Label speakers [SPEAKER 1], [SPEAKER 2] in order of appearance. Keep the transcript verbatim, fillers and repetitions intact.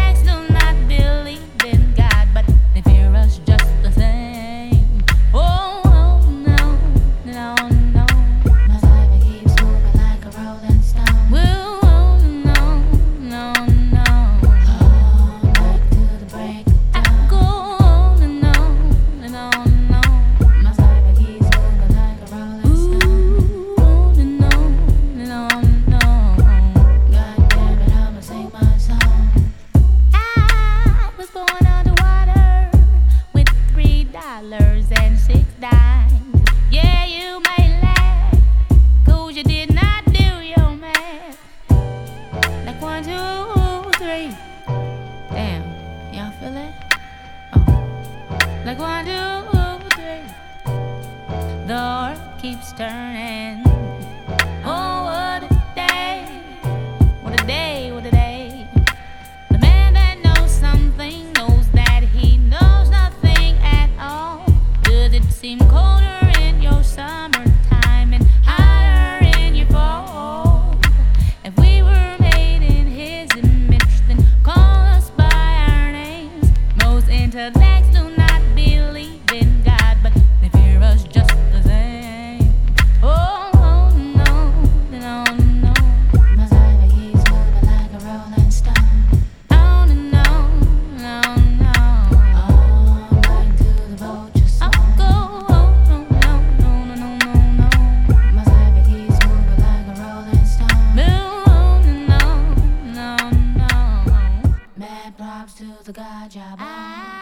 [SPEAKER 1] next do not believe in God, but they fear us just the same. Oh, oh no, no, no.
[SPEAKER 2] My life keeps moving like a rolling stone.
[SPEAKER 1] Whoa, oh, no, no, no.
[SPEAKER 2] All night till the break of
[SPEAKER 1] I
[SPEAKER 2] dawn.
[SPEAKER 1] go on and on and on and on.
[SPEAKER 2] My life keeps moving like a rolling stone.
[SPEAKER 1] Ooh, on and on and on and on.
[SPEAKER 2] God damn it, I'ma sing my song.
[SPEAKER 1] I was born underwater with three dollars and six dimes. Yeah, you may laugh, 'cause you did not do your math. Like one, two, three. Damn, y'all feel it? Oh. Like one, two, three. The earth keeps turning. Oh, what a day. What a day, what a day. The man that knows something knows that he knows nothing at all. Does it seem colder in your summertime and hotter in your fall? If we were made in his image, then call us by our names. Most intellects do not believe in God, but they fear us just the same. Oh, oh no, no, no.
[SPEAKER 2] My life keeps moving like a rolling stone.
[SPEAKER 1] On and on, on, on.
[SPEAKER 2] All night till the vultures
[SPEAKER 1] I'll
[SPEAKER 2] song.
[SPEAKER 1] go on, on, on, on, on, on, on.
[SPEAKER 2] My life keeps moving like a rolling stone.
[SPEAKER 1] Move on and on, on, on.
[SPEAKER 2] Mad props to the God job.
[SPEAKER 1] I